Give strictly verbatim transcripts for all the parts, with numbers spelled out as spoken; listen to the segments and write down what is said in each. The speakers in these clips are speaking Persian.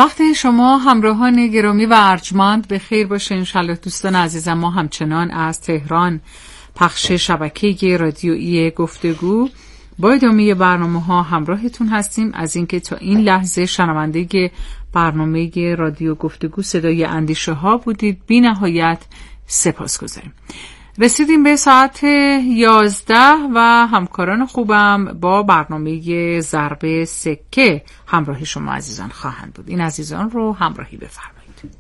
وقتی شما همراهان گرامی و ارجمند به خیر باشه. انشالله دوستان عزیزم، ما همچنان از تهران پخش شبکه رادیویی گفتگو با ادامه برنامه ها همراهتون هستیم. از اینکه تا این لحظه شنونده برنامه رادیو گفتگو صدای اندیشه ها بودید، بی نهایت سپاسگزاریم. رسیدیم به ساعت یازده و همکاران خوبم با برنامه ضرب سکه همراه شما عزیزان خواهند بود. این عزیزان رو همراهی بفرمایید.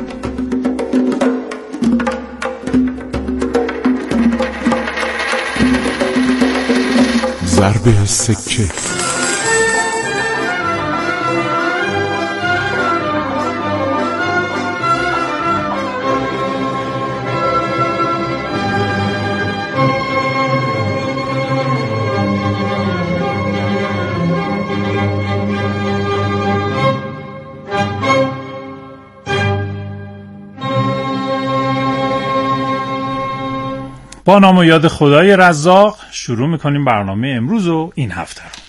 ضرب سکه. با نام و یاد خدای رزاق شروع میکنیم برنامه امروز و این هفته رو.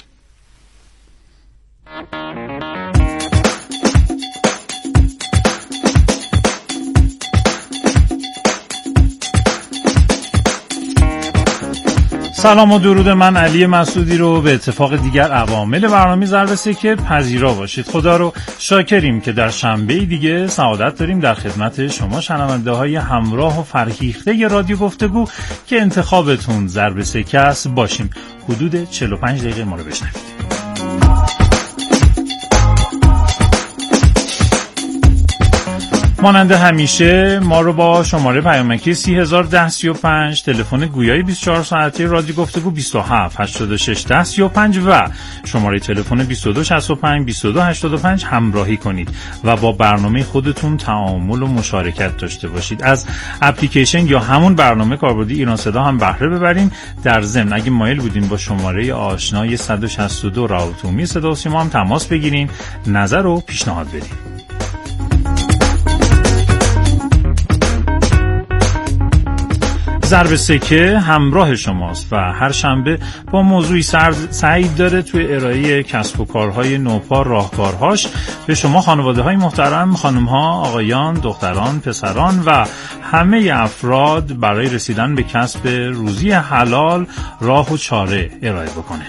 سلام و درود من علی مسعودی رو به اتفاق دیگر عوامل برنامه ضرب سکه پذیرا باشید. خدا رو شاکریم که در شنبه دیگه سعادت داریم در خدمت شما شنونده های همراه و فرهیخته رادیو گفتگو که انتخابتون ضرب سکه است باشیم. حدود چهل و پنج دقیقه ما رو بشنوید. مانند همیشه ما رو با شماره پیامکی سی هزار و ده سی و پنج، تلفن گویای بیست و چهار ساعته رادیو گفتگو بیست و هفت هشتاد و شش ده سی و پنج و شماره تلفن بیست و دو شصت و پنج بیست و دو هشتاد و پنج همراهی کنید و با برنامه خودتون تعامل و مشارکت داشته باشید. از اپلیکیشن یا همون برنامه کاربردی ایران صدا هم بهره ببرین. در ضمن اگه مایل بودین با شماره آشنای صد و شصت و دو رابط عمومی صدا و سیما هم تماس بگیرین، نظر و پیشنهاد بدین. ضرب سکه همراه شماست و هر شنبه با موضوعی سعی داره توی ارائه کسب و کارهای نوپا راهکارهاش به شما خانواده های محترم، خانم ها، آقایان، دختران، پسران و همه افراد برای رسیدن به کسب روزی حلال راه و چاره ارائه بکنه.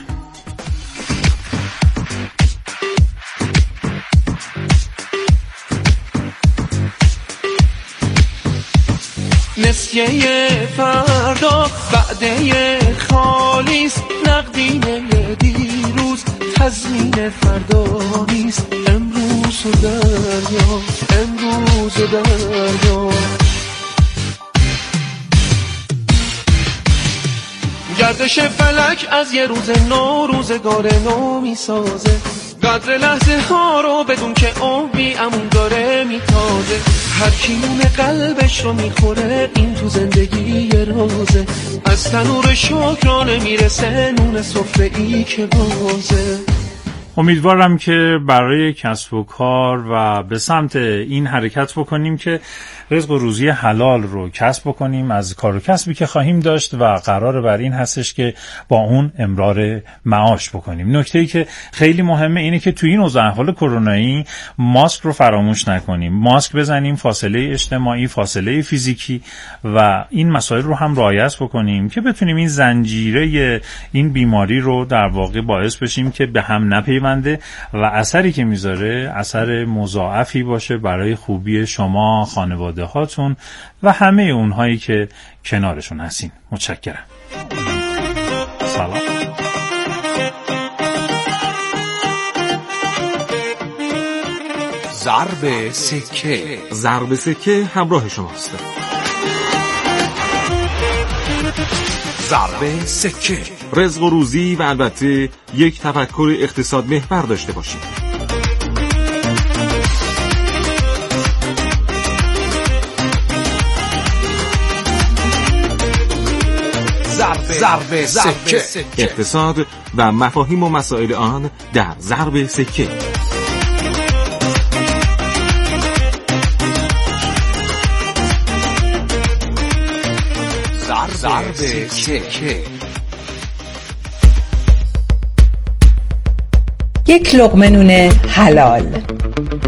نسیه فردا بعده خالیست، نقدینه دیروز تضمین فردا نیست. امروز و دریا، امروز و دریا، گردش فلک از یه روز نو روزگار نو می سازه. قدر لحظه ها رو بدون که عمری امون داره میتازه. هر کی نون قلبش رو میخوره این تو زندگی رازه. از تنور شکرانه میرسه نون سفره ای که بازه. امیدوارم که برای کسب و کار و به سمت این حرکت بکنیم که رزق و روزی حلال رو کسب بکنیم از کار و کسبی که خواهیم داشت و قرار بر این هستش که با اون امرار معاش بکنیم. نکته‌ای که خیلی مهمه اینه که توی این اوضاع احوال کرونایی ماسک رو فراموش نکنیم. ماسک بزنیم، فاصله اجتماعی، فاصله فیزیکی و این مسائل رو هم رعایت بکنیم که بتونیم این زنجیره این بیماری رو در واقع باعث بشیم که به هم نپیونده و اثری که میذاره اثر مضاعفی باشه برای خوبی شما، خانواده هاتون و همه اونهایی که کنارشون هستین. متشکرم. سلام. ضرب سکه. ضرب سکه همراه شماست. ضرب سکه. رزق و روزی و البته یک تفکر اقتصاد محور داشته باشید. ضرب سکه. اقتصاد و مفاهیم و مسائل آن در ضرب سکه. ضرب سکه. یک لقمه نون حلال.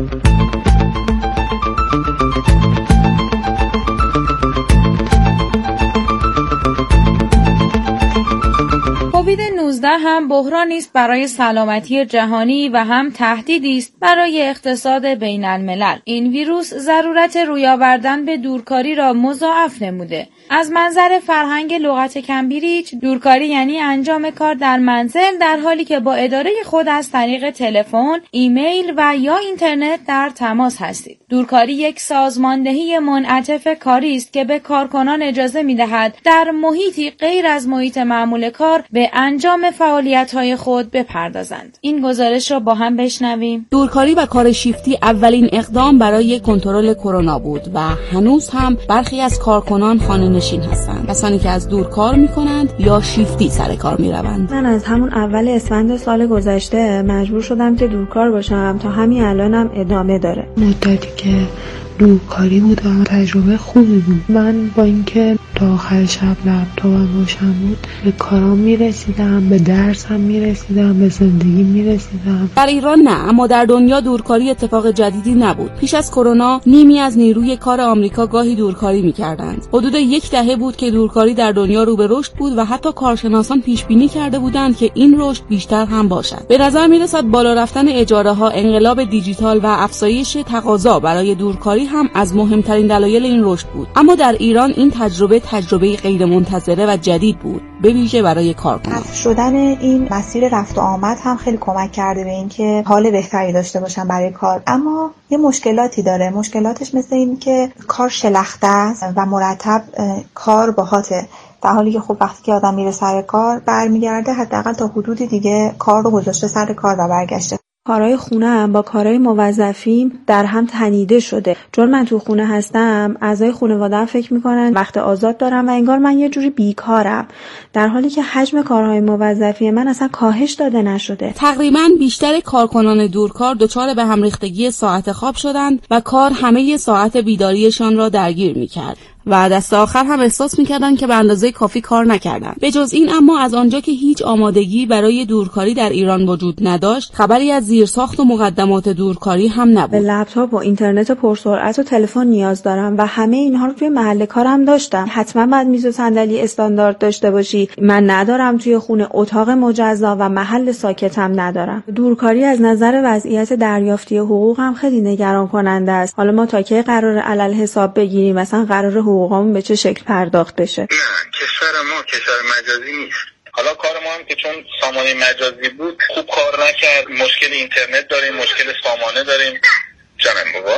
کووید نوزده هم بحرانی است برای سلامتی جهانی و هم تهدیدی است برای اقتصاد بین الملل. این ویروس ضرورت روی آوردن به دورکاری را مضاعف نموده. از منظر فرهنگ لغت کمبریج، دورکاری یعنی انجام کار در منزل در حالی که با اداره خود از طریق تلفن، ایمیل و یا اینترنت در تماس هستید. دورکاری یک سازماندهی منعطف کاری است که به کارکنان اجازه می‌دهد در محیطی غیر از محیط معمول کار به انجام فعالیت‌های خود بپردازند. این گزارش را با هم بشنویم. دورکاری و کار شیفتی اولین اقدام برای کنترل کرونا بود و هنوز هم برخی از کارکنان خانه‌نشین هستند. کسانی که از دور کار می‌کنند یا شیفتی سر کار می‌روند. من از همون اول اسفند سال گذشته مجبور شدم که دورکار باشم تا همین الانم ادامه داره. مدتی که دورکاری بودم تجربه خوبی بود. من با اینکه تا آخر شب لپتاپم روشن بود به کارام میرسیدم، به درسم میرسیدم، به زندگی میرسیدم. در ایران نه، اما در دنیا دورکاری اتفاق جدیدی نبود. پیش از کرونا نیمی از نیروی کار آمریکا گاهی دورکاری میکردند. حدود یک دهه بود که دورکاری در دنیا رو به رشد بود و حتی کارشناسان پیش بینی کرده بودند که این رشد بیشتر هم باشد. به نظر میرسد بالا رفتن اجاره ها، انقلاب دیجیتال و افزایش تقاضا برای دورکاری هم از مهمترین دلایل این رشد بود. اما در ایران این تجربه تجربه غیر منتظره و جدید بود، به ویژه برای کارکنان. شدن این مسیر رفت و آمد هم خیلی کمک کرده به اینکه حال بهتری داشته باشن برای کار. اما یه مشکلاتی داره. مشکلاتش مثل این که کار شلخته است و مرتب کار باهاته. در حالی که خب وقتی که آدم میره سر کار برمیگرده حداقل تا حدودی دیگه کار رو گذاشته سر کار و برگشته. کارهای خونه هم با کارهای موظفیم در هم تنیده شده. چون من تو خونه هستم، اعضای خانواده‌ام فکر میکنن وقت آزاد دارم و انگار من یه جوری بیکارم، در حالی که حجم کارهای موظفی من اصلا کاهش داده نشده. تقریباً بیشتر کارکنان دورکار دچار به هم ریختگی ساعت خواب شدند و کار همه ساعت بیداریشان را درگیر میکرد و دست آخر هم احساس می‌کردند که به اندازه کافی کار نکردند. به جز این اما از آنجا که هیچ آمادگی برای دورکاری در ایران وجود نداشت، خبری از زیرساخت و مقدمات دورکاری هم نبود. به لپتاپ و اینترنت پرسرعت و تلفن نیاز دارم و همه اینها رو توی محل کارم داشتم. حتما باید میز و صندلی استاندارد داشته باشی. من ندارم توی خونه اتاق مجزا و محل ساکتم ندارم. دورکاری از نظر وضعیت دریافتی حقوق هم خیلی نگران کننده است. حالا ما تا کی قرار علل حساب بگیریم، مثلا قرار حقوقامون به چه شکل پرداخت بشه؟ نه، کشور ما کشور مجازی نیست. حالا کار ما هم که چون سامانه مجازی بود خوب کار نکرد، مشکل اینترنت داریم، مشکل سامانه داریم. جانم بابا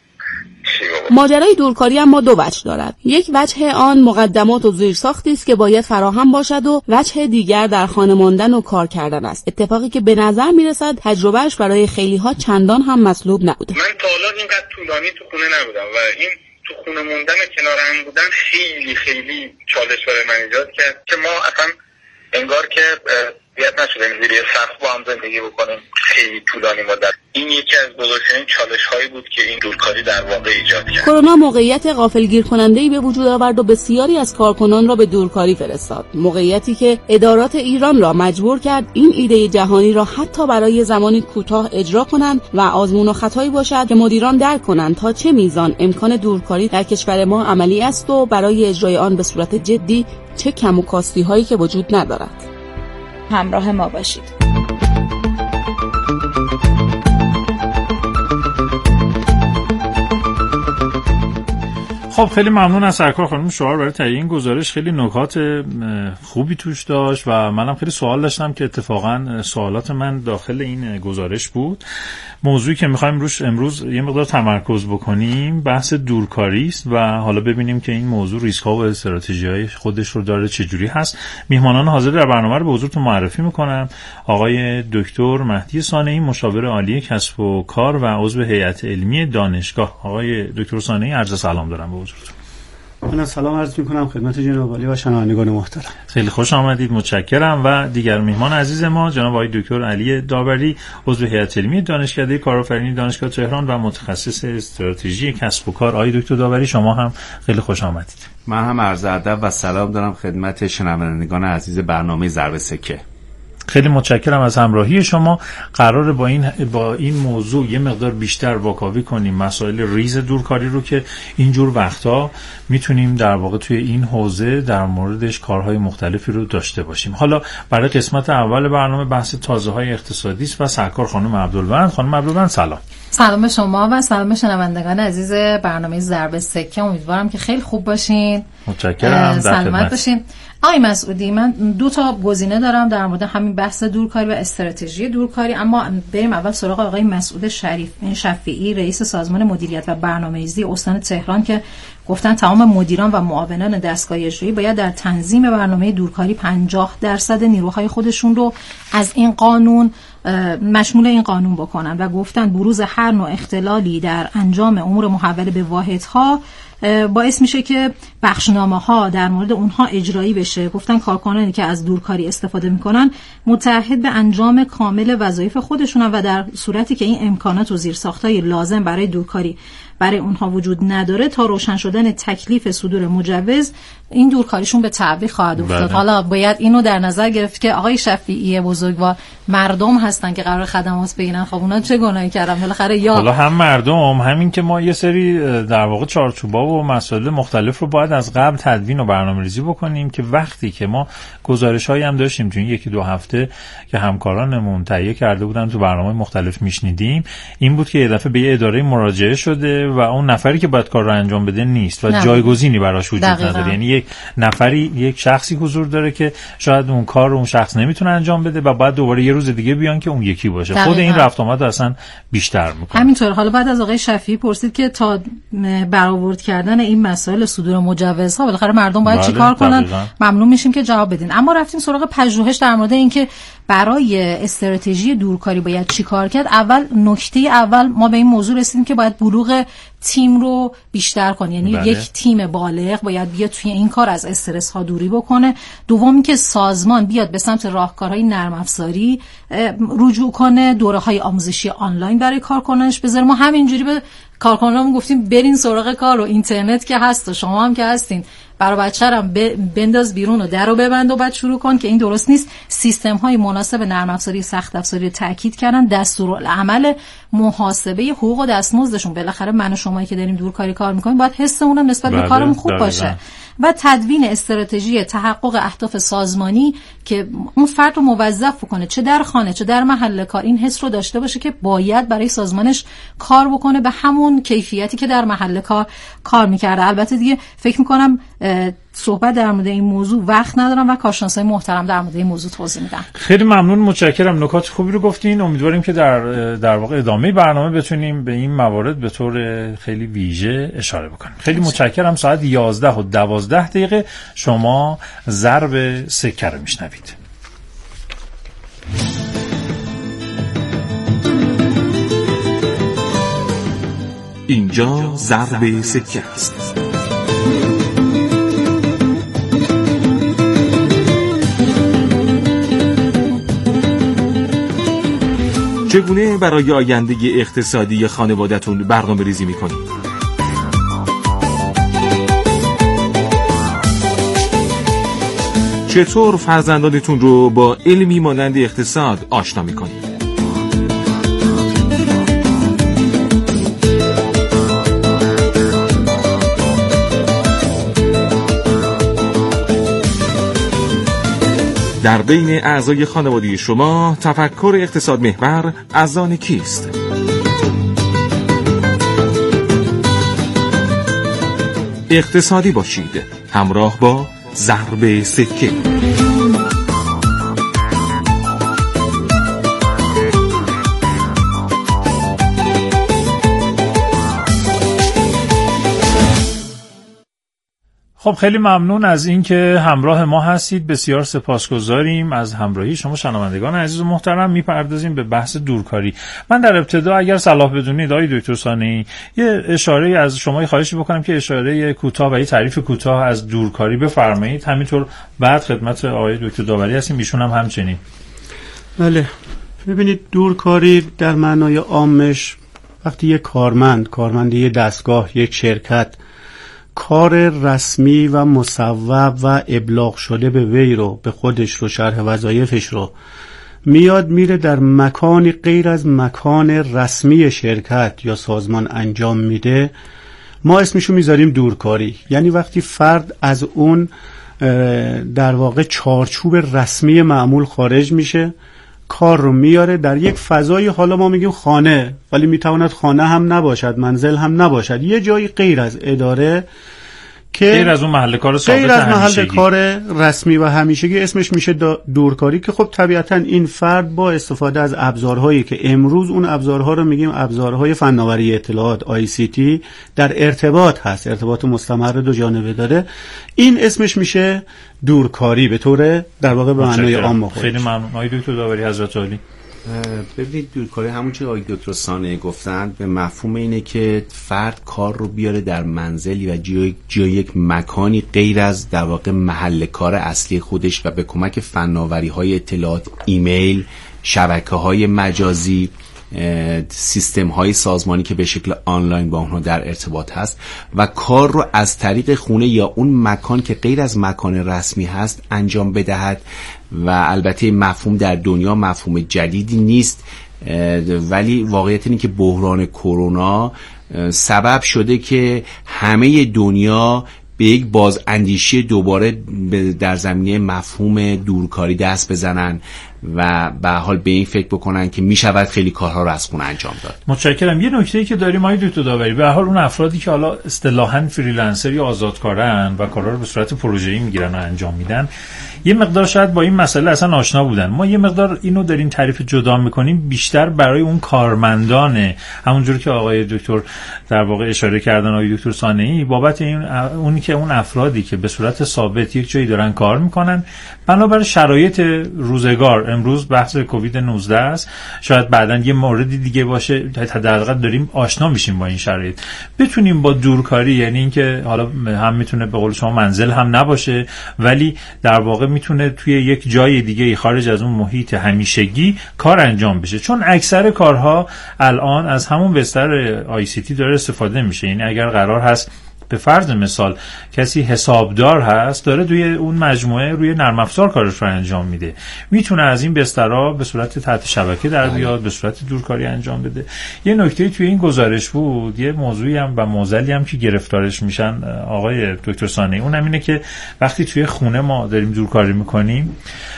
ماجرای دورکاری اما دو وجه دارد. یک وجه آن مقدمات و زیرساختی است که باید فراهم باشد و وجه دیگر در خانه ماندن و کار کردن است. اتفاقی که به نظر میرسد تجربهش برای خیلی ها چندان هم مطلوب نبوده. من تا حالا اینقدر طولانی تو خونه نبودم و این تو خونه موندن کنار هم بودن خیلی خیلی چالش برای من ایجاد کرد که ما اصلا انگار که بیاد نشدیم زیر سقف با هم زندگی بکنیم خیلی طولانی مدت. این یکی از بزرگترین چالش هایی بود که این دورکاری در واقع ایجاد کرد. کرونا موقعیت غافلگیر کننده‌ای به وجود آورد و بسیاری از کارکنان را به دورکاری فرستاد. موقعیتی که ادارات ایران را مجبور کرد این ایده جهانی را حتی برای زمانی کوتاه اجرا کنند و آزمون و خطایی باشد که مدیران درک کنند تا چه میزان امکان دورکاری در کشور ما عملی است و برای اجرای آن به صورت جدی چه کم و کاستی هایی که وجود ندارد. همراه ما باشید. خب خیلی ممنون از سرکار خانم شعار برای تهیه این گزارش. خیلی نکات خوبی توش داشت و منم خیلی سوال داشتم که اتفاقا سوالات من داخل این گزارش بود. موضوعی که می‌خوایم روش امروز یه مقدار تمرکز بکنیم بحث دورکاری است و حالا ببینیم که این موضوع ریسک‌ها و استراتژی‌های خودش رو داره چجوری هست. میهمانان حاضر در برنامه رو به حضورتون معرفی می‌کنم. آقای دکتر مهدی صانعی، مشاور عالی کسب و کار و عضو هیئت علمی دانشگاه. آقای دکتر صانعی، عرض سلام دارم به حضورتون. من سلام عرض می‌کنم خدمت جناب عالی و شنوندگان محترم. خیلی خوش آمدید، متشکرم. و دیگر میهمان عزیز ما جناب آقای دکتر علی داوری، عضو هیئت علمی دانشکده کارآفرینی دانشگاه تهران و متخصص استراتژی کسب و کار. آقای دکتر داوری شما هم خیلی خوش آمدید. من هم عرض ادب و سلام دارم خدمت شنوندگان عزیز برنامه ضرب سکه. خیلی متشکرم از همراهی شما. قراره با این با این موضوع یه مقدار بیشتر واکاوی کنیم مسائل ریز دورکاری رو که اینجور وقتا میتونیم در واقع توی این حوزه در موردش کارهای مختلفی رو داشته باشیم. حالا برای قسمت اول برنامه بحث تازه‌های اقتصادی است و سرکار خانم عبدالوند. خانم عبدالوند سلام. سلام به شما و سلام به شنوندگان عزیز برنامه ضرب سکه. امیدوارم که خیلی خوب باشین. متشکرم. سلامت باشین. آقای مسعودی، من دو تا گزینه دارم در مورد همین بحث دورکاری و استراتژی دورکاری، اما بریم اول سراغ آقای مسعود شریف این شفیعی، رئیس سازمان مدیریت و برنامه‌ریزی استان تهران، که گفتن تمام مدیران و معاونان دستگاه اجرایی باید در تنظیم برنامه دورکاری پنجاه درصد نیروهای خودشون رو از این قانون مشمول این قانون بکنن و گفتن بروز هر نوع اختلالی در انجام امور محول به واحدها باعث میشه که بخشنامه ها در مورد اونها اجرایی بشه. گفتن کارکنانی که از دورکاری استفاده میکنن متعهد به انجام کامل وظایف خودشونن و در صورتی که این امکانات و زیرساختای لازم برای دورکاری برای اونها وجود نداره تا روشن شدن تکلیف صدور مجوز این دورکاریشون به تعویق خواهد افتاد. حالا باید اینو در نظر گرفت که آقای شفیعی بزرگوار مردم هستن که قرار خدمات بگیرن. خب اونا چه گناهی کردن بالاخره؟ یا حالا هم مردم، همین که ما یه سری در واقع چارچوبا و مسائل مختلف رو باید از قبل تدوین و برنامه‌ریزی بکنیم که وقتی که ما گزارش‌هایی هم داشتیم تو این یکی دو هفته که همکارانمون تهیه کرده بودن تو برنامه مختلف میشنیدیم، این بود که یه دفعه به یه اداره مراجعه شده و اون نفری که باید کار رو انجام بده نیست و نه. جایگزینی براش وجود نداره. یعنی یک نفری یک شخصی حضور داره که شاید اون کار رو اون شخص نمیتونه انجام بده و بعد دوباره یه روز دیگه بیان که اون یکی باشه. دقیقا. خود این رفت آمد اصلا بیشتر میکنه. همینطور. حالا بعد از آقای شفیعی پرسید که تا برآورد کردن این مسائل صدور مجوزها بالاخره مردم باید بله. چیکار کنن؟ دقیقا. ممنون میشیم که جواب بدین. اما رفتیم سراغ پژوهش در مورد اینکه برای استراتژی دورکاری باید چیکار کرد. اول نکته اول ما به این موضوع رسیدیم که باید بلوغ تیم رو بیشتر کنه، یعنی بله. یک تیم بالغ باید بیاد توی این کار از استرس ها دوری بکنه. دوم که سازمان بیاد به سمت راهکارهای نرم افزاری رجوع کنه، دوره های آموزشی آنلاین برای کارکنانش بذاره. ما همینجوری به کارکنانمون گفتیم برین سراغ کار و اینترنت که هست و شما هم که هستین برای بچه‌رم بنداز بیرون و درو ببند و بعد شروع کن، که این درست نیست. سیستم های مناسب نرم افزاری سخت افزاری رو تاکید کردن، دستورالعمل محاسبه حقوق و دستمزدشون. بالاخره من و شمایی که داریم دورکاری کار میکنیم باید حسمون هم نسبت به کارمون خوب داره باشه داره. و تدوین استراتژی تحقق اهداف سازمانی که اون فرد رو موظف کنه چه در خانه چه در محل کار این حس رو داشته باشه که باید برای سازمانش کار بکنه به همون کیفیتی که در محل کار کار میکرده. البته دیگه فکر میکنم صحبت در مورد این موضوع وقت ندارم و کارشناسای محترم در مورد این موضوع توضیح میدن. خیلی ممنون، متشکرم. نکات خوبی رو گفتین. امیدواریم که در در واقع ادامه برنامه بتونیم به این موارد به طور خیلی ویژه اشاره بکنیم. خیلی متشکرم. ساعت یازده و دوازده دقیقه شما ضرب سکه رو میشنوید. اینجا ضرب سکه است. چگونه برای آینده اقتصادی خانواده‌تون برنامه ریزی میکنید؟ چطور فرزندانتون رو با علمی مانند اقتصاد آشنا میکنید؟ در بین اعضای خانواده شما تفکر اقتصاد محور از آن کیست؟ اقتصادی باشید همراه با ضرب سکه. خب خیلی ممنون از این که همراه ما هستید. بسیار سپاسگزاریم از همراهی شما شنوندگان عزیز و محترم. میپردازیم به بحث دورکاری. من در ابتدا اگر صلاح بدونید آقای دکتر ثانی یه اشاره از شما خواهش بکنم که اشاره کوتاه و یه تعریف کوتاه از دورکاری بفرمایید. همینطور بعد خدمت آقای دکتر داوری هستیم، ایشون هم همچنین. بله، ببینید دورکاری در معنای عامش وقتی یک کارمند کارمند یک دستگاه یک شرکت کار رسمی و مصوب و ابلاغ شده به وی رو به خودش رو شرح وظایفش رو میاد میره در مکانی غیر از مکان رسمی شرکت یا سازمان انجام میده، ما اسمشو میذاریم دورکاری. یعنی وقتی فرد از اون در واقع چارچوب رسمی معمول خارج میشه، کار رو میاره در یک فضای، حالا ما میگیم خانه، ولی میتواند خانه هم نباشد، منزل هم نباشد، یه جایی غیر از اداره که غیر از اون محل کار ثابت غیر از محل همیشگی. کار رسمی و همیشگی اسمش میشه دورکاری، که خب طبیعتا این فرد با استفاده از ابزارهایی که امروز اون ابزارها رو میگیم ابزارهای فناوری اطلاعات آی سی تی در ارتباط هست، ارتباط مستمر دو جانبه داره، این اسمش میشه دورکاری به طور در واقع به معنای عام. خیلی ممنون آقای دکتر داوری حضرت عالی. ببینید دورکاری همون چیزی آقای دکتر صانعی گفتن به مفهوم اینه که فرد کار رو بیاره در منزلی و جای جای یک مکانی غیر از در واقع محل کار اصلی خودش و به کمک فناوری‌های اطلاعات، ایمیل، شبکه‌های مجازی، سیستم های سازمانی که به شکل آنلاین با اونها در ارتباط هست و کار رو از طریق خونه یا اون مکان که غیر از مکان رسمی هست انجام بدهد. و البته مفهوم در دنیا مفهوم جدیدی نیست، ولی واقعیت اینه که بحران کرونا سبب شده که همه دنیا به یک باز اندیشی دوباره در زمینه مفهوم دورکاری دست بزنن و به حال به این فکر بکنن که می شود خیلی کارها رو از خونه انجام داد. متشکرم. یه نکته‌ای که داریم آقای دکتر داوری، به حال اون افرادی که حالا اصطلاحاً فریلنسر یا آزادکارن و کارا رو به صورت پروژه‌ای میگیرن و انجام میدن، یه مقدار شاید با این مسئله اصلا آشنا بودن. ما یه مقدار اینو داریم تعریف جدا میکنیم بیشتر برای اون کارمندان، همونجوری که آقای دکتر در واقع اشاره کردن آقای دکتر صانعی، بابت این اونی که اون افرادی که به صورت ثابت یک جایی دارن کار میکنن بنابر شرایط روزگار، امروز بحث کووید نوزده است، شاید بعداً یه موردی دیگه باشه، حداقل داریم آشنا میشیم با این شرایط، بتونیم با دورکاری، یعنی اینکه حالا هم میتونه به قول شما منزل هم نباشه ولی در واقع میتونه توی یک جای دیگه خارج از اون محیط همیشگی کار انجام بشه، چون اکثر کارها الان از همون بستر آی سی تی داره استفاده میشه. یعنی اگر قرار هست به فرض مثال کسی حسابدار هست داره توی اون مجموعه روی نرم افزار کارش رو انجام میده، میتونه از این بسترها به صورت تحت شبکه در بیاد، به صورت دورکاری انجام بده. یه نکته توی این گزارش بود، یه موضوعی هم و معضلی هم که گرفتارش میشن آقای دکتر صانعی، اونم اینه که وقتی توی خونه ما داریم دورکاری میکنیم،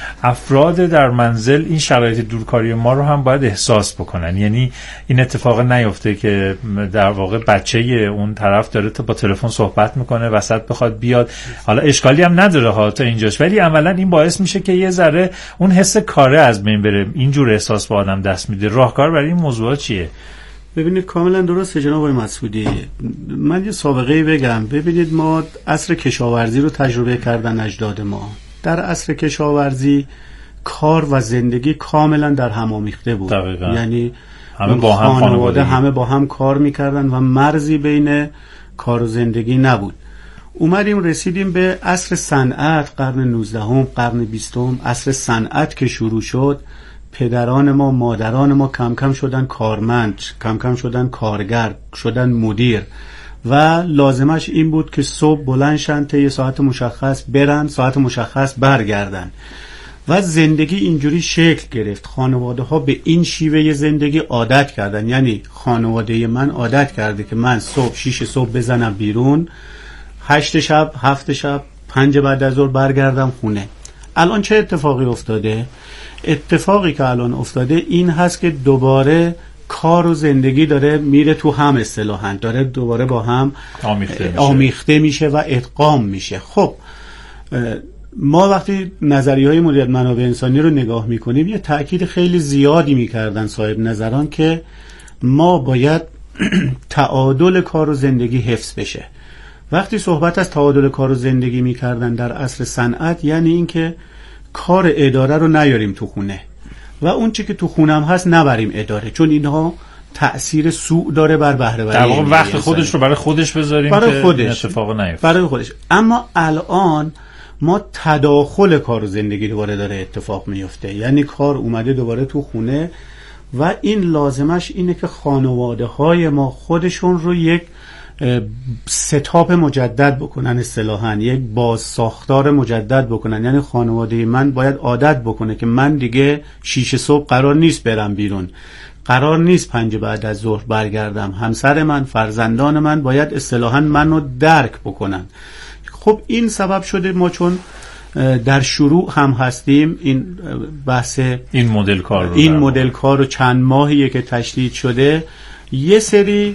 افراد در منزل این شرایط دورکاری ما رو هم باید احساس بکنن. یعنی این اتفاق نیفته که در واقع بچه اون طرف داره تا با تلفن صحبت میکنه وسط بخواد بیاد، حالا اشکالی هم نداره ها تا اینجاش، ولی اولا این باعث میشه که یه ذره اون حس کاره از بین بره، اینجور احساس به آدم دست میده. راهکار برای این موضوع چیه؟ ببینید کاملا درسته جناب آقای مسعودی. من یه سابقه بگم. ببینید ما عصر کشاورزی رو تجربه کردن اجداد ما. در عصر کشاورزی کار و زندگی کاملا در هم آمیخته بود. دقیقا. یعنی همه با هم خانواده همه با هم کار میکردن و مرزی بین کار و زندگی نبود. اومدیم رسیدیم به عصر صنعت، قرن نوزدهم، قرن بیستم، عصر صنعت که شروع شد، پدران ما، مادران ما کم کم شدن کارمند، کم کم شدن کارگر، شدن مدیر و لازمش این بود که صبح بلند شن، طی ساعت مشخص برن، ساعت مشخص برگردن و زندگی اینجوری شکل گرفت. خانواده ها به این شیوه زندگی عادت کردن. یعنی خانواده من عادت کرده که من صبح شیش صبح بزنم بیرون، هشت شب، هفت شب، پنج بعد از ظهر برگردم خونه. الان چه اتفاقی افتاده؟ اتفاقی که الان افتاده این هست که دوباره کار و زندگی داره میره تو هم، اصطلاحاً داره دوباره با هم آمیخته میشه, آمیخته میشه و ادغام میشه. خب ما وقتی نظریه‌های مدیریت منابع انسانی رو نگاه میکنیم یه تأکید خیلی زیادی میکردن صاحب نظران که ما باید تعادل کار و زندگی حفظ بشه. وقتی صحبت از تعادل کار و زندگی میکردن در عصر صنعت، یعنی اینکه کار اداره رو نیاریم تو خونه و اون چی که تو خونم هست نبریم اداره، چون اینها تأثیر سوء داره بر بهره وری. در واقع وقت خودش رو برای خودش بذاریم برای که خودش. اتفاق نیفته. برای خودش. اما الان ما تداخل کار و زندگی دوباره داره اتفاق میفته، یعنی کار اومده دوباره تو خونه و این لازمش اینه که خانواده های ما خودشون رو یک ستاپ مجدد بکنن، اصطلاحاً یک باز ساختار مجدد بکنن. یعنی خانواده من باید عادت بکنه که من دیگه شیش صبح قرار نیست برم بیرون، قرار نیست پنج بعد از ظهر برگردم. همسر من، فرزندان من باید اصطلاحاً منو درک بکنن. خب این سبب شده ما چون در شروع هم هستیم، این بحث این مدل کار رو این مدل کار رو چند ماهیه که تشدید شده، یه سری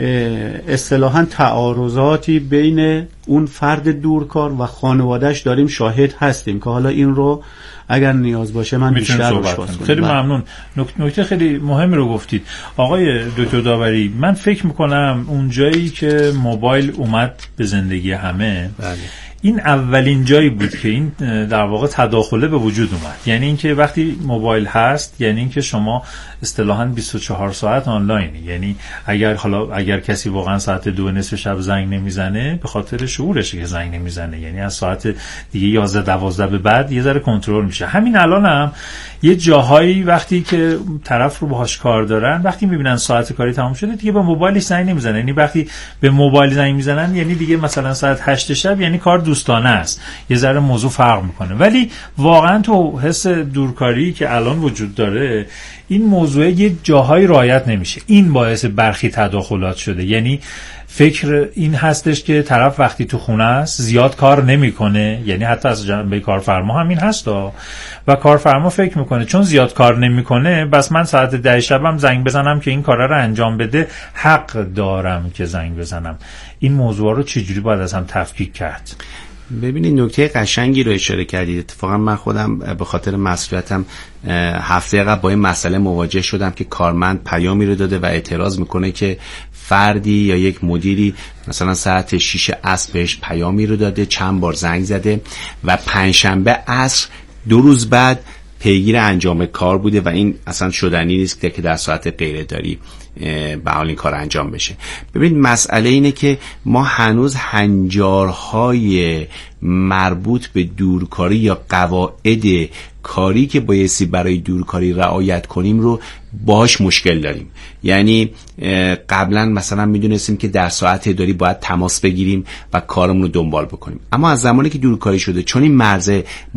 اصطلاحاً تعارضاتی بین اون فرد دورکار و خانواده‌اش داریم شاهد هستیم که حالا این رو اگر نیاز باشه من بیشتر روش باز کنم. خیلی ممنون. نکته خیلی مهمی رو گفتید آقای دکتر داوری. من فکر میکنم اون جایی که موبایل اومد به زندگی همه، بله، این اولین جایی بود که این در واقع تداخله به وجود اومد. یعنی اینکه وقتی موبایل هست، یعنی اینکه شما اصطلاحاً بیست و چهار ساعت آنلاینی. یعنی اگر حالا اگر کسی واقعا ساعت دو نصف شب زنگ نمیزنه، به خاطر شعورشه که زنگ نمیزنه. یعنی از ساعت دیگه یازده دوازده به بعد یه ذره کنترل میشه. همین الان هم یه جاهایی وقتی که طرف رو باهاش کار دارن، وقتی میبینن ساعت کاری تمام شده، دیگه به موبایلش زنگ نمیزنن. یعنی وقتی به موبایل زنگ میزنن، یعنی دیگه مثلا ساعت هشت شب، یعنی کار دوستانه است. یه ذره موضوع فرق میکنه. ولی واقعا تو حس دورکاری که الان وجود داره، این موضوع یه جاهای رعایت نمیشه. این باعث برخی تداخلات شده. یعنی فکر این هستش که طرف وقتی تو خونه است زیاد کار نمیکنه، یعنی حتی از جنبه کارفرما هم این هستا، و کارفرما فکر میکنه چون زیاد کار نمیکنه بس من ساعت ده شبم زنگ بزنم که این کارا رو انجام بده، حق دارم که زنگ بزنم. این موضوع رو چجوری باید از هم تفکیک کرد؟ ببینید نکته قشنگی رو اشاره کردید. اتفاقا من خودم به خاطر مسئولیتم هفته قبل با این مسئله مواجه شدم که کارمند پیامی رو داده و اعتراض میکنه که فردی یا یک مدیری مثلا ساعت شیش عصر بهش پیامی رو داده، چند بار زنگ زده و پنجشنبه عصر دو روز بعد پیگیر انجام کار بوده و این اصلا شدنی نیست که در ساعت غیر داری به حال این کار انجام بشه. ببین مسئله اینه که ما هنوز هنجارهای مربوط به دورکاری یا قواعد کاری که بایستی برای دورکاری رعایت کنیم رو باهاش مشکل داریم. یعنی قبلا مثلا میدونستیم که در ساعت اداری باید تماس بگیریم و کارمون رو دنبال بکنیم، اما از زمانی که دورکاری شده، چون این مرز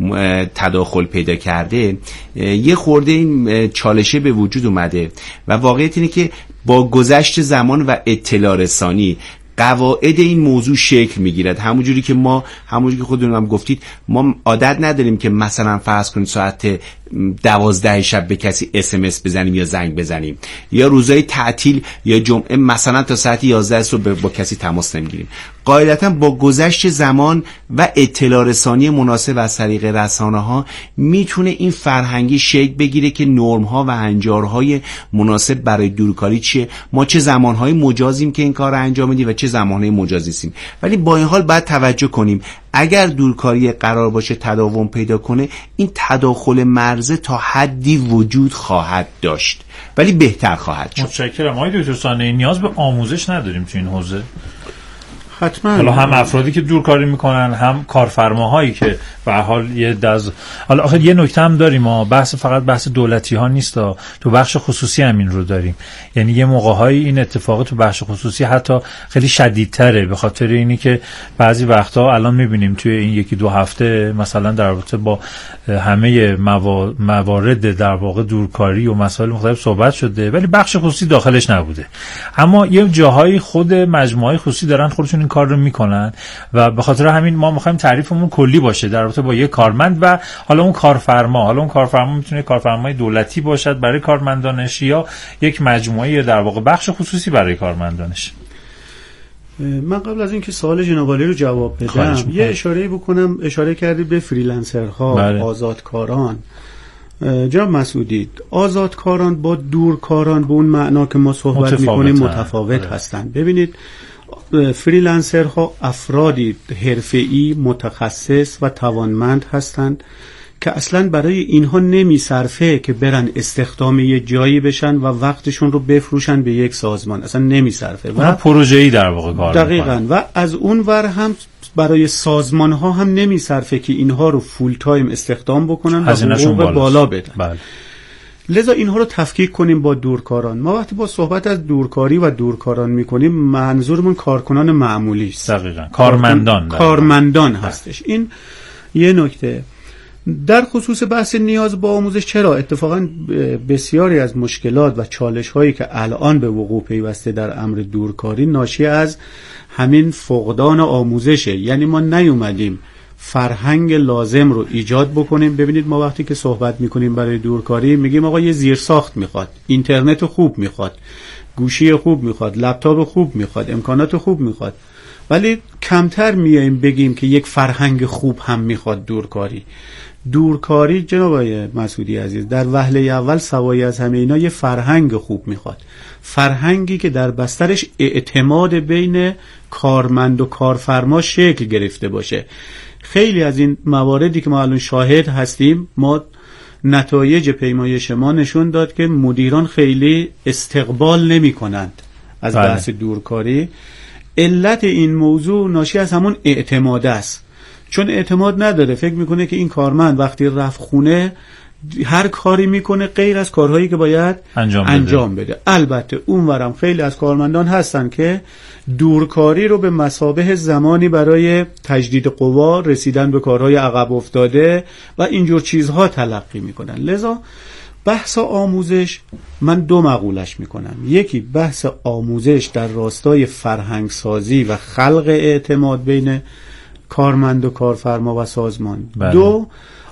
تداخل پیدا کرده، یه خورده این چالشه به وجود اومده و واقعیت اینه که با گذشت زمان و اطلاع رسانی قواعد این موضوع شکل میگیرد. همونجوری که ما همونجوری که خودتون هم گفتید، ما عادت نداریم که مثلا فرض کنید ساعت دوازده شب به کسی اس ام اس بزنیم یا زنگ بزنیم، یا روزهای تعطیل یا جمعه مثلا تا ساعت یازده صبح با کسی تماس نمیگیریم. قاعدتا با گذشت زمان و اطلاع رسانی مناسب از طریق رسانه ها میتونه این فرهنگی شکل بگیره که نرم ها و هنجارهای مناسب برای دورکاری چیه، ما چه زمانهای مجازیم که این کار رو انجام بدیم و چه زمانهای مجاز نیستیم. ولی با این حال باید توجه کنیم اگر دورکاری قرار باشه تداوم پیدا کنه، این تداخل مرزه تا حدی وجود خواهد داشت ولی بهتر خواهد شد. متشکرم. آقای دکتر صانعی، نیاز به آموزش نداریم تو این حوزه؟ حتما. حالا هم افرادی که دورکاری میکنن، هم کارفرماهایی که به هر حال یه دز حالا آخر یه نکته هم داریم، ما بحث فقط بحث دولتی ها نیست، تو بخش خصوصی هم این رو داریم. یعنی یه موقع‌هایی این اتفاق تو بخش خصوصی حتی خیلی شدیدتره، به خاطر اینی که بعضی وقتا الان میبینیم توی این یکی دو هفته مثلا در رابطه با همه موارد در واقع دورکاری و مسائل مختلف صحبت شده ولی بخش خصوصی داخلش نبوده. اما یه جاهای خود مجموعه خصوصی دارن خودشون این کار رو میکنن و به خاطر همین ما میخوایم تعریفمون کلی باشه در رابطه با یک کارمند و حالا اون کارفرما. حالا اون کارفرما میتونه کارفرمای دولتی باشد برای کارمندانش یا یک مجموعه در واقع بخش خصوصی برای کارمندانش. من قبل از اینکه سوال جناب عالی رو جواب بدم یه اشاره بکنم. اشاره کردید به فریلنسرها، بله. آزادکاران. جناب مسعودی، آزادکاران با دورکاران به اون معنا که ما صحبت میکنیم متفاوت بله. هستند. ببینید فریلنسرها افرادی حرفه‌ای متخصص و توانمند هستند که اصلا برای اینها نمیصرفه که برن استخدام یه جایی بشن و وقتشون رو بفروشن به یک سازمان، اصلا نمیصرفه و پروژه‌ای در واقع کار دقیقاً میکنن. و از اون ور هم برای سازمان ها هم نمیصرفه که اینها رو فول تایم استخدام بکنن و حقوق بالا بدن. بله. لذا اینها رو تفکیک کنیم با دورکاران. ما وقتی با صحبت از دورکاری و دورکاران میکنیم منظورمون کارکنان معمولی است. دقیقاً کارمندان کارمندان هستش. این یه نکته. در خصوص بحث نیاز با آموزش، چرا اتفاقا بسیاری از مشکلات و چالش هایی که الان به وقوع پیوسته در امر دورکاری ناشی از همین فقدان آموزشه. یعنی ما نیومدیم فرهنگ لازم رو ایجاد بکنیم. ببینید ما وقتی که صحبت میکنیم برای دورکاری میگیم آقا یه زیرساخت میخواد، اینترنت خوب میخواد، گوشی خوب میخواد، لپتاپ خوب میخواد، امکانات خوب میخواد، ولی کمتر میایم بگیم که یک فرهنگ خوب هم میخواد دورکاری. دورکاری جناب آقای مسعودی عزیز در وهله اول سوای از همه اینا یه فرهنگ خوب میخواد، فرهنگی که در بسترش اعتماد بین کارمند و کارفرما شکل گرفته باشه. خیلی از این مواردی که ما الان شاهد هستیم، ما نتایج پیمایش ما نشون داد که مدیران خیلی استقبال نمی کنند از بله. بحث دورکاری. علت این موضوع ناشی از همون اعتماد است، چون اعتماد نداره، فکر میکنه که این کارمند وقتی رفت خونه هر کاری میکنه غیر از کارهایی که باید انجام, انجام بده. بده. البته اونورم خیلی از کارمندان هستن که دورکاری رو به مثابه زمانی برای تجدید قوا، رسیدن به کارهای عقب افتاده و اینجور چیزها تلقی میکنن. لذا بحث آموزش من دو مقولش میکنم. یکی بحث آموزش در راستای فرهنگ سازی و خلق اعتماد بین کارمند و کارفرما و سازمان. بله. دو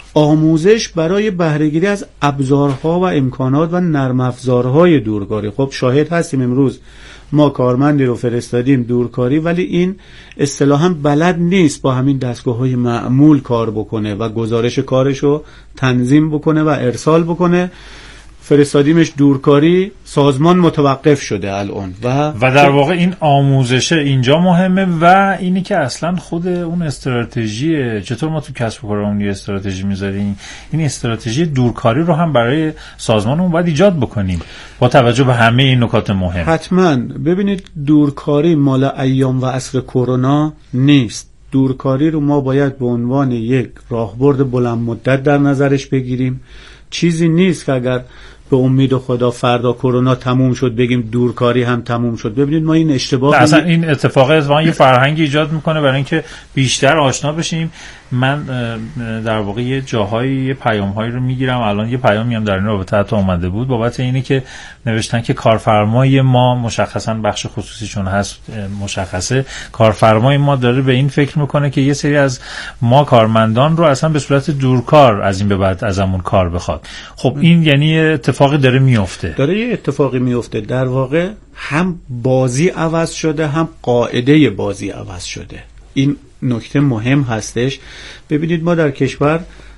آموزش برای بهره‌گیری از ابزارها و امکانات و نرم افزارهای دورکاری. خب شاهد هستیم امروز ما کارمندی رو فرستادیم دورکاری ولی این اصطلاحاً بلد نیست با همین دستگاه‌های معمول کار بکنه و گزارش کارش رو تنظیم بکنه و ارسال بکنه. فرستادیمش دورکاری، سازمان متوقف شده الان و و در واقع این آموزشه اینجا مهمه و اینی که اصلا خود اون استراتژی، چطور ما تو کسب و کارمون یه استراتژی میذاریم، این استراتژی دورکاری رو هم برای سازمانمون باید ایجاد بکنیم با توجه به همه این نکات مهم. حتما. ببینید دورکاری مال ایام و عصر کرونا نیست. دورکاری رو ما باید به عنوان یک راهبرد بلند مدت در نظرش بگیریم. چیزی نیست که اگر به امید خدا فردا کرونا تموم شد بگیم دورکاری هم تموم شد. ببینید ما این اشتباه اصلا این اتفاق اتفاقا یه فرهنگی ایجاد میکنه برای اینکه بیشتر آشنا بشیم. من در واقع یه جاهایی یه پیام‌هایی رو میگیرم، الان یه پیامی هم در این رابطه حتی اومده بود بابت اینه که نوشتن که کارفرمای ما مشخصا بخش خصوصیشون هست مشخصه، کارفرمای ما داره به این فکر میکنه که یه سری از ما کارمندان رو اصلا به صورت دورکار از این به بعد ازمون کار بخواد. خب این یعنی اتفاقی داره میفته، داره یه اتفاقی میفته. در واقع هم بازی عوض شده هم قاعده بازی عوض شده. این نکته مهم هستش. ببینید ما در کشور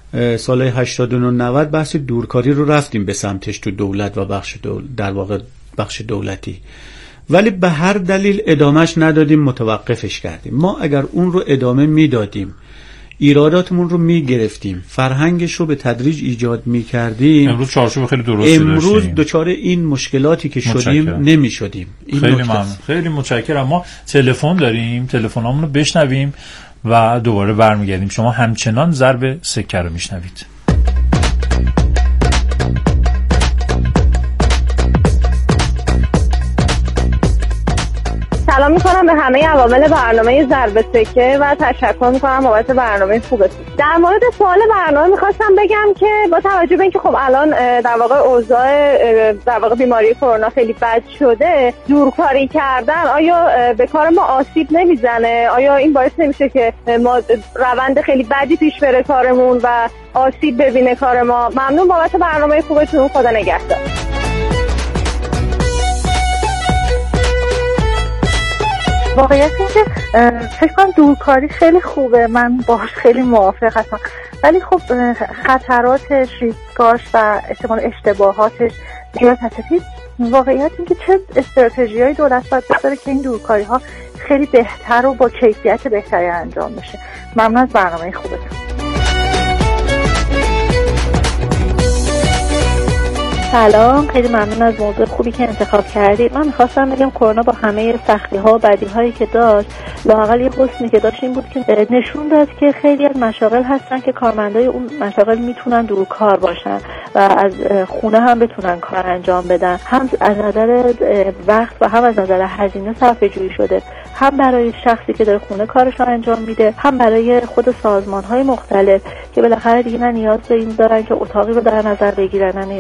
سال هشتاد و نه نود بحث دورکاری رو رفتیم به سمتش تو دولت و بخش دول... در واقع بخش دولتی، ولی به هر دلیل ادامهش ندادیم، متوقفش کردیم. ما اگر اون رو ادامه میدادیم، ایراداتمون رو میگرفتیم، فرهنگش رو به تدریج ایجاد میکردیم، امروز چارچوب خیلی درستی امروز داشتیم. دچار این مشکلاتی که شدیم نمیشدیم. خیلی ممنون، خیلی متشکرم. ما تلفن داریم، تلفنامون رو بشنویم و دوباره برمیگردیم. شما همچنان ضرب سکه رو میشنوید. سلام میکنم به همه عوامل برنامه ضرب سکه و تشکر میکنم بابت برنامه خوبتون. در مورد سوال برنامه میخواستم بگم که با توجه به اینکه خب الان در واقع اوضاع در واقع بیماری کرونا خیلی بد شده، دورکاری کردن آیا به کار ما آسیب نمیزنه؟ آیا این باعث نمیشه که ما روند خیلی بدی پیش بره کارمون و آسیب ببینه کار ما؟ ممنون بابت برنامه خوبتون. خدا نگهدار. واقعیت این که فکر کنم دورکاری خیلی خوبه، من باهاش خیلی موافق هستم، ولی خب خطراتش، ریسکاش و احتمال اشتباهاتش زیاد هست. واقعیت این که چه استراتژی‌های دولت باید بذاره که این دورکاری ها خیلی بهتر و با کیفیت بهتری انجام بشه. ممنون از برنامه خوبتون. سلام، خیلی ممنون از موضوع خوبی که انتخاب کردید. من میخواستم بگم کرونا با همه سختی ها و بدی هایی که داشت، لااقل یه حسنی که داشت این بود که نشون داد که خیلی از مشاغل هستن که کارمندای اون مشاغل میتونن دور کار باشن و از خونه هم بتونن کار انجام بدن. هم از نظر وقت و هم از نظر هزینه صرفه جویی شده، هم برای شخصی که داره خونه کارش رو انجام میده، هم برای خود سازمان های مختلف که بالاخره دیگه نه نیاز به این دارن که اتاقی رو در نظر بگیرن، نه